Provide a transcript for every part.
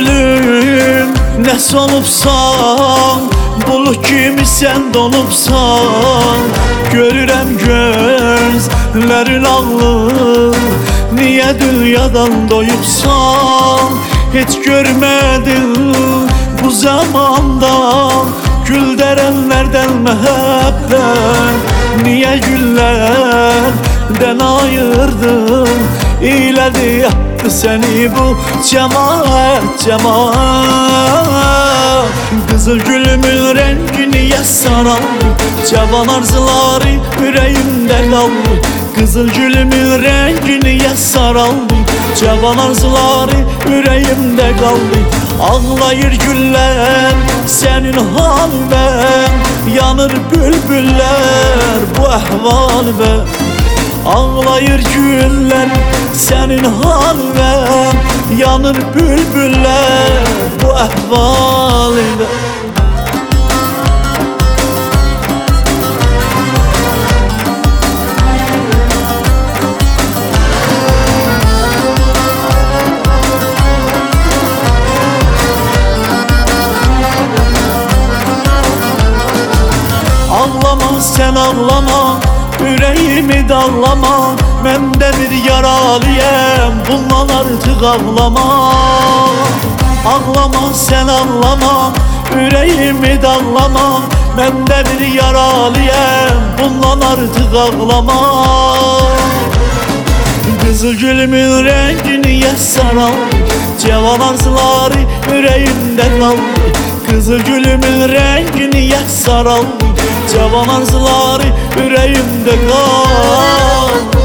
gülüm ne solubsan, bulut kimi sen donubsan. Görürəm gözlərin ağlı, niye dünyadan doyubsan? Hiç görmedin bu zamanda gül derenlerden mehabbet. Niye güllerden ayırdın, İyledi yaptı seni bu cemaat. Kızıl gülümün rengi niye saraldı, cavan arzuları yüreğimde kaldı. Kızıl gülümün rengi niye saraldı, cavan arzuları yüreğimde kaldı. Ağlayır güller senin halben, yanır bülbüller bu ahvalben. Ağlayır güller senin halben, yanır bülbüller bu ahvalben. Ağlama sen ağlama, yüreğimi dallama. Ben de bir yaralıyım, bundan artık ağlama. Ağlama sen ağlama, yüreğimi dallama. Ben de bir yaralıyım, bundan artık ağlama. Kızıl gülümün rengi niye saraldı, cavan arzuları yüreğimde kaldı. Kızıl gülümün rengi niye saraldı, cavan arzuları yüreğimde kaldı.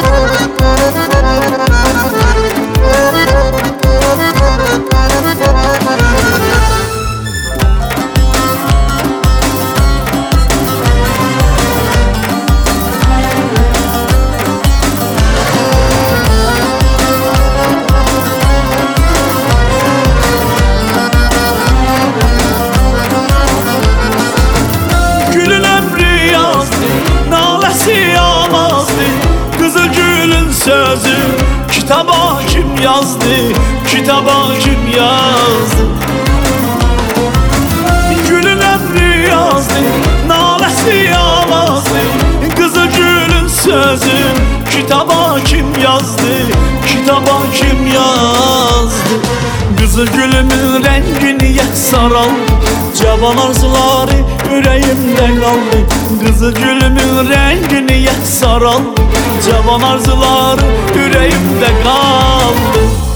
Sözü kitaba kim yazdı, kitaba kim yazdı? Gülün emri yazdı, nalesi yağmazdı. Kızıl gülün sözü kitaba kim yazdı, kitaba kim yazdı? Kızıl gülümün rengi niye saraldı, cavan arzuları yüreğimde kaldı. Kızıl gülümün rengi niye saraldı, cavan arzular yüreğimde kaldı.